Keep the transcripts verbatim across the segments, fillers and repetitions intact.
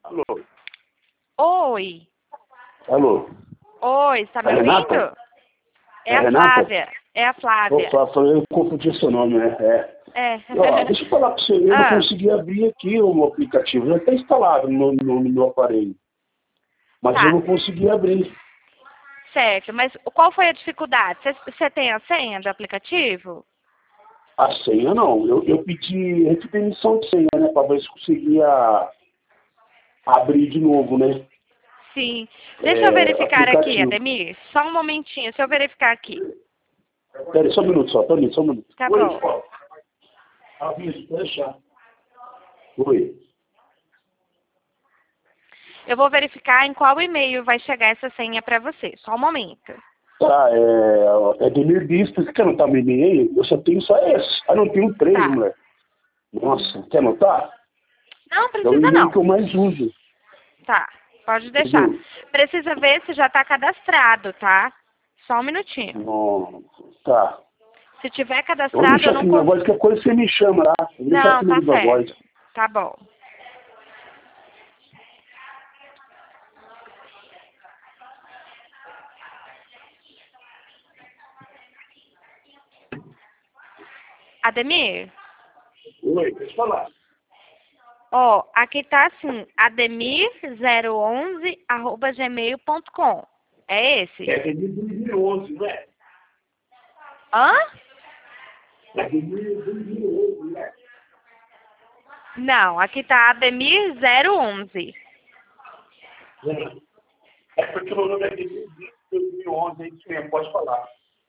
Alô? Oi. Alô? Oi, está me É ouvindo? Renata? É É a Renata? Flávia. É a Flávia. Opa, falei, eu confundi seu nome, né? É. É. Ó, deixa eu falar para você, eu não Ah, consegui abrir aqui o aplicativo, já está instalado no, no, no meu aparelho. Mas eu tá. não consegui abrir. Certo, mas qual foi a dificuldade? Você- Você tem a senha do aplicativo? A senha não. Eu, eu pedi, eu pedi emissão de senha, né? Para ver se conseguia abrir de novo, né? Sim. Deixa eu É, verificar aqui, aplicativo. Ademir. Só um momentinho, deixa eu verificar aqui. Pera aí, só um minuto só, pera aí, só um minuto. Tá Oi, bom. ó. Aviso, deixa. Oi. Eu vou verificar em qual e-mail vai chegar essa senha para você. Só um momento. Tá, é, é Demir Bispo, você quer anotar meu e-mail? Eu só tenho só esse. Ah, não, tenho três, Tá. mulher. Nossa, quer anotar? Não É o precisa e-mail não. que eu mais uso. Tá, pode deixar. Entendeu? Precisa ver se já está cadastrado, tá? Só um minutinho. Não, tá. Se tiver Eu vou cadastrado, eu deixar aqui não minha voz, consigo. qualquer coisa você me chama lá. Eu vou deixar Não, aqui no tá Viva Voz. certo. Tá bom. Ademir? Oi, deixa eu falar. Ó, aqui tá assim, ademir zero onze arroba gmail ponto com. É esse? É Demir dois mil e onze, não é? Hã? É Demir dois mil e onze, né? Não, aqui tá ademir zero onze. É porque o meu nome é Demir dois mil e onze, é isso mesmo, pode falar.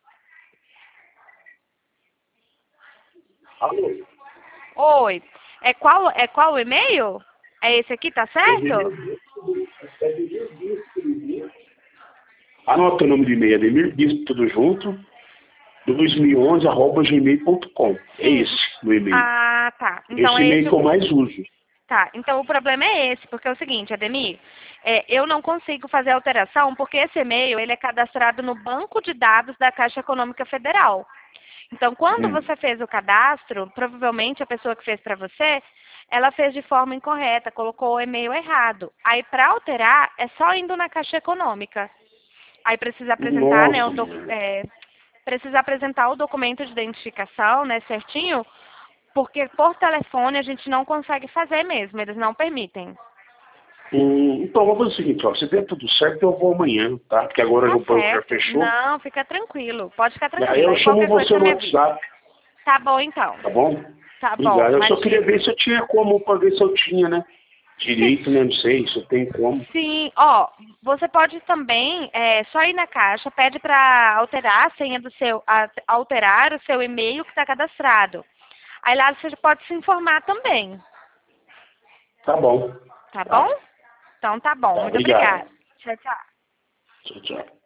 Alô? Oi. É qual, é qual o e-mail? É esse aqui, tá É certo? Demir Bispo, é Demir Bispo. Anota o nome do e-mail, Ademir Bispo, tudo junto, dois mil e onze, arroba gmail ponto com. É Sim. esse o e-mail. Ah, tá. Então Esse é e-mail esse que eu o... mais uso. Tá, então o problema é esse, porque é o seguinte, Ademir, é, eu não consigo fazer alteração porque esse e-mail ele é cadastrado no banco de dados da Caixa Econômica Federal. Então, quando Hum. você fez o cadastro, provavelmente a pessoa que fez para você, ela fez de forma incorreta, colocou o e-mail errado. Aí, para alterar, é só indo na Caixa Econômica. Aí precisa apresentar, né, o Nossa, doc- mano. é, precisa apresentar o documento de identificação, né, certinho, porque por telefone a gente não consegue fazer mesmo, eles não permitem. Hum, então, vamos fazer o seguinte, ó. Se der tudo certo, eu vou amanhã, tá? Porque agora Tá o banco já certo. fechou. Não, fica tranquilo. Pode ficar E aí tranquilo. eu Aí chamo qualquer coisa você você no me avisa. WhatsApp, Tá bom, então. tá bom? Tá bom, Obrigado. Eu só queria imagina. ver se eu tinha como, pra ver se eu tinha, né? Direito, né? Não sei se eu tenho como. Sim, ó, você pode também, é, só ir na caixa, pede para alterar a senha do seu, a- alterar o seu e-mail que está cadastrado. Aí lá você pode se informar também, Tá bom. tá bom? Tá, Então tá bom, tá. muito Obrigado. obrigada. Tchau, tchau. Tchau, tchau.